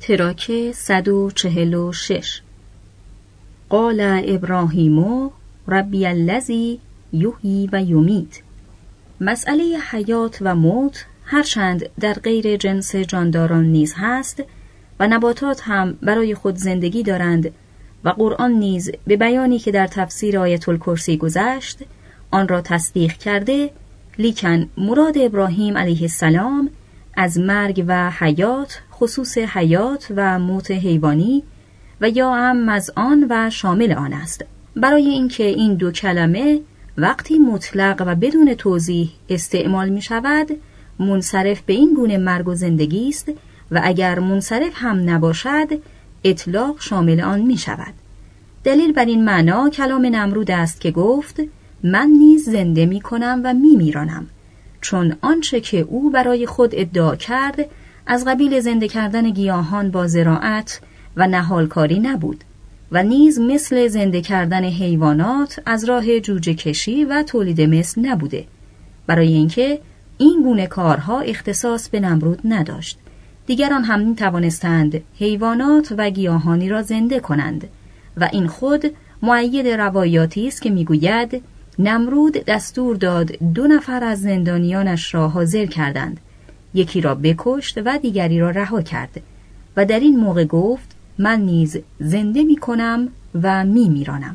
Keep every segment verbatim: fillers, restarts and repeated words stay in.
تراک صد و چهل و شش. قال ابراهیم ربی الذی یحیی و یمیت. مسئله حیات و موت هرچند در غیر جنس جانداران نیز هست و نباتات هم برای خود زندگی دارند و قرآن نیز به بیانی که در تفسیر آیت الکرسی گذشت آن را تصدیق کرده، لیکن مراد ابراهیم علیه السلام از مرگ و حیات خصوص حیات و موت حیوانی و یا عم از آن و شامل آن است، برای اینکه این دو کلمه وقتی مطلق و بدون توضیح استعمال می شود منصرف به این گونه مرگ و زندگی است و اگر منصرف هم نباشد اطلاق شامل آن می شود. دلیل بر این معنا کلام نمرود است که گفت من نیز زنده می کنم و می میرانم، چون آنچه که او برای خود ادعا کرد از قبیل زنده کردن گیاهان با زراعت و نهالکاری نبود و نیز مثل زنده کردن حیوانات از راه جوجه کشی و تولید مثل نبوده، برای اینکه این گونه کارها اختصاص به نمرود نداشت. دیگران هم می توانستند حیوانات و گیاهانی را زنده کنند و این خود مؤید روایاتی است که میگوید نمرود دستور داد دو نفر از زندانیانش را حاضر کردند، یکی را بکشت و دیگری را رها کرد و در این موقع گفت من نیز زنده می کنم و می میرانم.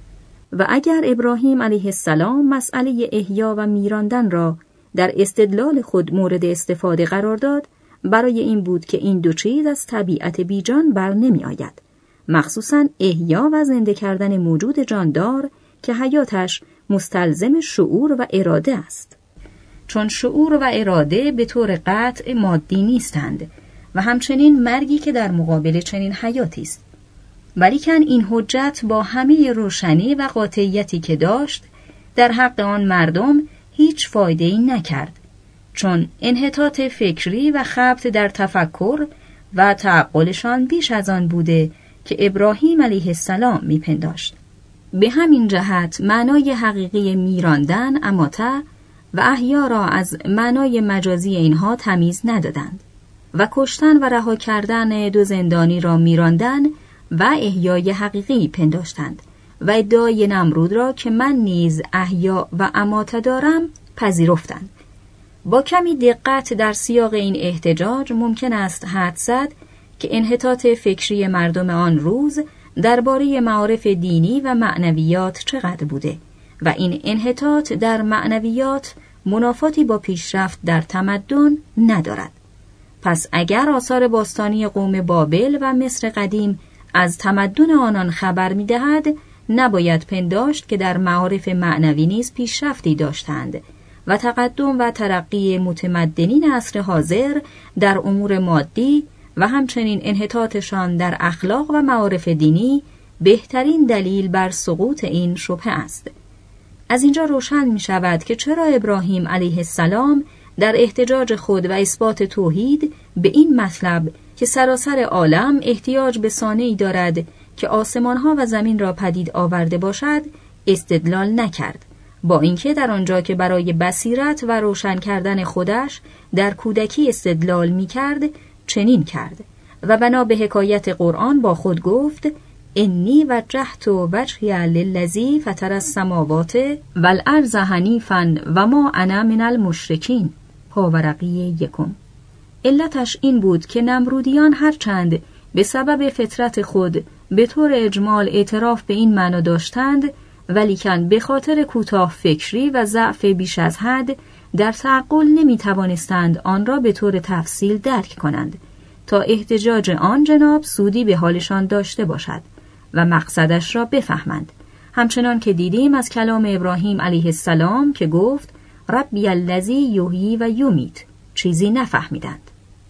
و اگر ابراهیم علیه السلام مسئله احیا و میراندن را در استدلال خود مورد استفاده قرار داد، برای این بود که این دو چیز از طبیعت بیجان بر نمی آید، مخصوصاً احیا و زنده کردن موجود جاندار که حیاتش مستلزم شعور و اراده است، چون شعور و اراده به طور قطع مادی نیستند و همچنین مرگی که در مقابل چنین حیاتی است. ولیکن این حجت با همه روشنی و قاطعیتی که داشت در حق آن مردم هیچ فایده‌ای نکرد، چون انحطاط فکری و خبط در تفکر و تعقلشان بیش از آن بوده که ابراهیم علیه السلام میپنداشت. به همین جهت معنای حقیقی میراندن اماته و احیا را از معنای مجازی اینها تمیز ندادند و کشتن و رها کردن دو زندانی را میراندن و احیای حقیقی پنداشتند و ادعای نمرود را که من نیز احیا و اماته دارم پذیرفتند. با کمی دقت در سیاق این احتجاج ممکن است حدس زد که انحطاط فکری مردم آن روز درباره معارف دینی و معنویات چقدر بوده و این انحطاط در معنویات منافاتی با پیشرفت در تمدن ندارد. پس اگر آثار باستانی قوم بابل و مصر قدیم از تمدن آنان خبر می‌دهد، نباید پنداشت که در معارف معنوی نیز پیشرفتی داشتند و تقدم و ترقی متمدنین عصر حاضر در امور مادی و همچنین انحطاطشان در اخلاق و معارف دینی بهترین دلیل بر سقوط این شبهه است. از اینجا روشن می شود که چرا ابراهیم علیه السلام در احتجاج خود و اثبات توحید به این مطلب که سراسر عالم احتیاج به صانعی دارد که آسمانها و زمین را پدید آورده باشد استدلال نکرد، با اینکه در آنجا که برای بصیرت و روشن کردن خودش در کودکی استدلال می کرد چنین کرد و بنا به حکایت قرآن با خود گفت انی وجهت وجهی للذی فطر السماوات والارض حنیفا و ما انا من المشرکین. پاورقی یکم. علتش این بود که نمرودیان هرچند به سبب فطرت خود به طور اجمال اعتراف به این معنا داشتند، ولیکن به خاطر کوتاه فکری و ضعف بیش از حد در تعقل نمی توانستند آن را به طور تفصیل درک کنند تا احتجاج آن جناب سودی به حالشان داشته باشد و مقصدش را بفهمند، همچنان که دیدیم از کلام ابراهیم علیه السلام که گفت ربی الذی یحیی و یمیت چیزی نفهمیدند.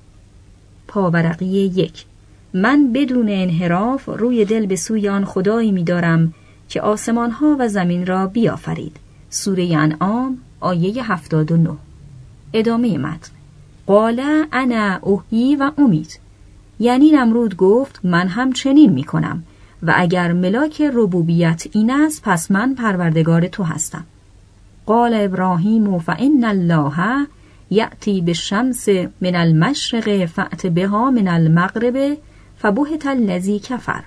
پاورقی یک. من بدون انحراف روی دل به سوی آن خدایی می دارم که آسمانها و زمین را بیافرید. سوره انعام آیه هفتاد و نه. ادامه متن. قال انا احیی و امیت، یعنی نمرود گفت من هم چنین می کنم و اگر ملاک ربوبیت این است پس من پروردگار تو هستم. قال ابراهیم فإن الله یأتی بالشمس من المشرق فأت بها من المغرب فبهت الذی کفر.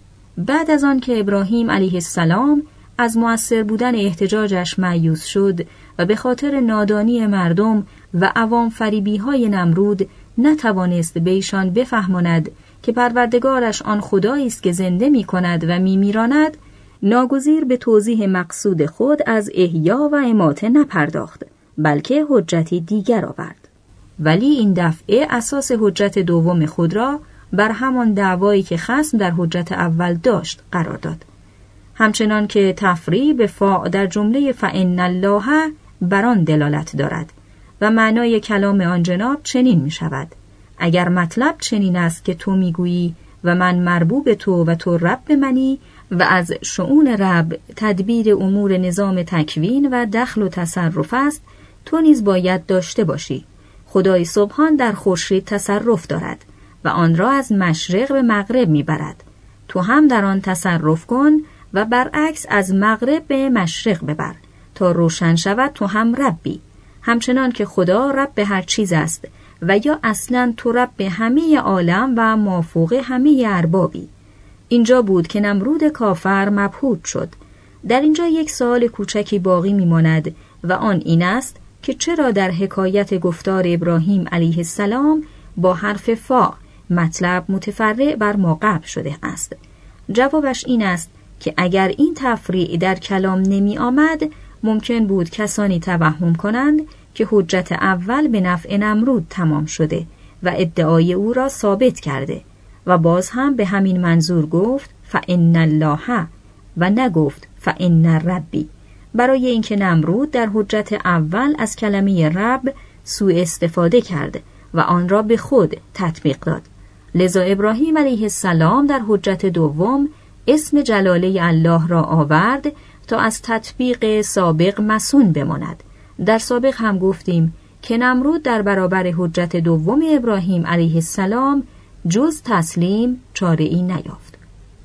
بعد از آن که ابراهیم علیه السلام از مؤثر بودن احتجاجش مایوس شد و به خاطر نادانی مردم و عوام فریبی های نمرود نتوانست به ایشان بفهماند که پروردگارش آن خدایی است که زنده می کند و می میراند، ناگزیر به توضیح مقصود خود از احیا و اماته نپرداخت، بلکه حجتی دیگر آورد. ولی این دفعه اساس حجت دوم خود را بر همان دعوایی که خصم در حجت اول داشت قرار داد. همچنان که تفریع به فاء در جمله فإن الله بر آن دلالت دارد و معنای کلام آن جناب چنین می شود: اگر مطلب چنین است که تو می گویی و من مربوب تو و تو رب منی و از شؤون رب تدبیر امور نظام تکوین و دخل و تصرف است، تو نیز باید داشته باشی. خدای سبحان در خورشید تصرف دارد و آن را از مشرق به مغرب می برد. تو هم در آن تصرف کن و برعکس از مغرب به مشرق ببر تا روشن شود تو هم ربی، همچنان که خدا رب هر چیز است و یا اصلا تو رب همه عالم و مافوق همه اربابی. اینجا بود که نمرود کافر مبهوت شد. در اینجا یک سوال کوچکی باقی میماند و آن این است که چرا در حکایت گفتار ابراهیم علیه السلام با حرف فا مطلب متفرع بر ما قبل شده است؟ جوابش این است که اگر این تفریع در کلام نمی آمد، ممکن بود کسانی توهم کنند که حجت اول به نفع نمرود تمام شده و ادعای او را ثابت کرده و باز هم به همین منظور گفت فإن الله و نگفت فإن ربی، برای اینکه نمرود در حجت اول از کلمه رب سوء استفاده کرد و آن را به خود تطبیق داد. لذا ابراهیم علیه السلام در حجت دوم اسم جلاله الله را آورد تا از تطبیق سابق مصون بماند. در سابق هم گفتیم که نمرود در برابر حجت دوم ابراهیم علیه السلام جز تسلیم چاره ای نیافت.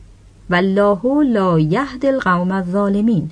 والله لا یهدی القوم الظالمین.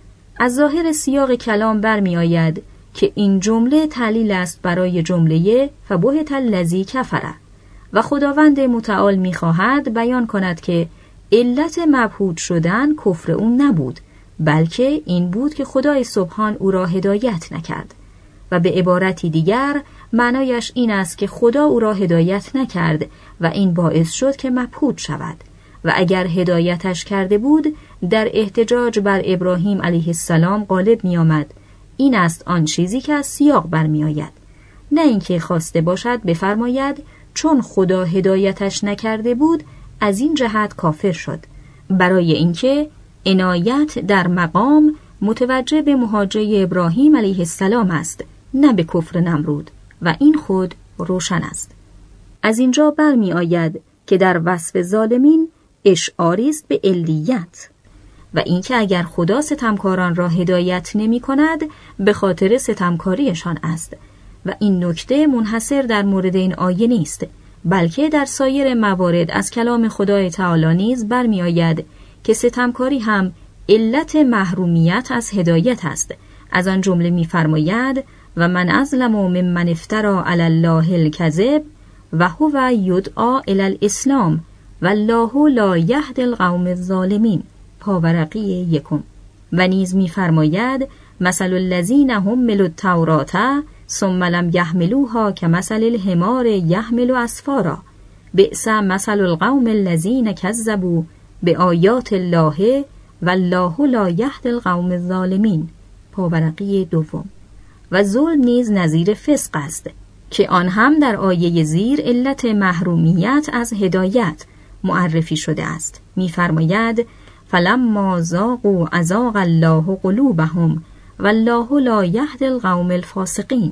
از ظاهر سیاق کلام برمی آید که این جمله تعلیل است برای جمله فبهت الذی کفر و خداوند متعال می خواهد بیان کند که علت مبهوت شدن کفر اون نبود، بلکه این بود که خدای سبحان او را هدایت نکرد و به عبارتی دیگر معنایش این است که خدا او را هدایت نکرد و این باعث شد که مبهوت شود و اگر هدایتش کرده بود در احتجاج بر ابراهیم علیه السلام غالب می آمد. این است آن چیزی که از سیاق برمی آید، نه اینکه خواسته باشد بفرماید چون خدا هدایتش نکرده بود از این جهت کافر شد، برای اینکه عنایت در مقام متوجه به مهاجه ابراهیم علیه السلام است، نه به کفر نمرود و این خود روشن است. از اینجا برمی آید که در وصف ظالمین اشعاری است به علیت و اینکه اگر خدا ستمکاران را هدایت نمی کند به خاطر ستمکاریشان است و این نکته منحصر در مورد این آیه نیست، بلکه در سایر موارد از کلام خدای تعالی نیز برمی آید که ستمکاری هم علت محرومیت از هدایت است. از آن جمله می فرماید و من ازلم ممن افترا علی الله الکذب و هو یدعا الی الاسلام والله لا یهدی القوم الظالمین. پاورقی یکم. و نیز می فرماید مثل الذین حملوا التوراة ثم لم یحملوها کمثل الحمار یحمل اسفارا بئس مثل القوم الذین کذبوا بآیات الله والله لا یهدی القوم الظالمین. پاورقی دوم. و ظلم نیز نظیر فسق است که آن هم در آیه زیر علت محرومیت از هدایت معرفی شده است. می‌فرماید فلما ذاقوا ازاغ الله قلوبهم والله لا یهدی القوم الفاسقین.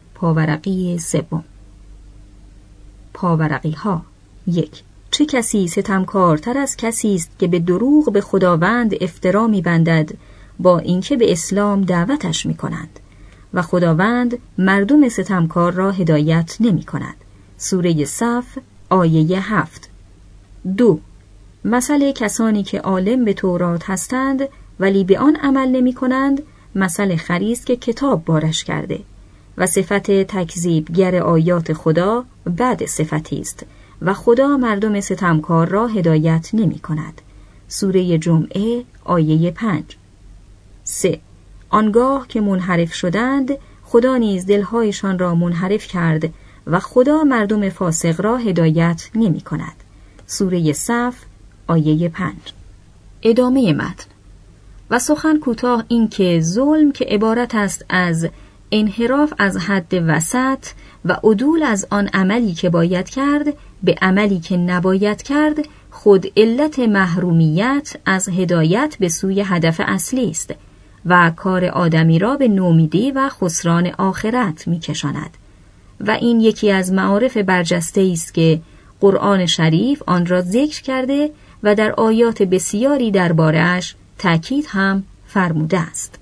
پاورقی سوم. پاورقی ها. یک. چه کسی ستمکارتر از کسی است که به دروغ به خداوند افترا می‌بندد با اینکه به اسلام دعوتش می‌کنند و خداوند مردم ستمکار را هدایت نمی‌کند. سوره صف آیه هفت. دو. مثل کسانی که عالم به تورات هستند ولی به آن عمل نمی‌کنند مثل خری است که کتاب بارش کرده و صفت تکذیبگر آیات خدا بد صفتی است و خدا مردم ستمکار را هدایت نمی کند. سوره جمعه آیه پنج. سه. آنگاه که منحرف شدند خدا نیز دلهایشان را منحرف کرد و خدا مردم فاسق را هدایت نمی کند. سوره صف آیه پنج. ادامه متن. و سخن کوتاه این که ظلم که عبارت است از انحراف از حد وسط و عدول از آن عملی که باید کرد به عملی که نباید کرد خود علت محرومیت از هدایت به سوی هدف اصلی است و کار آدمی را به نومیدی و خسران آخرت می کشاند و این یکی از معارف برجسته است که قرآن شریف آن را ذکر کرده و در آیات بسیاری درباره‌اش تأکید هم فرموده است.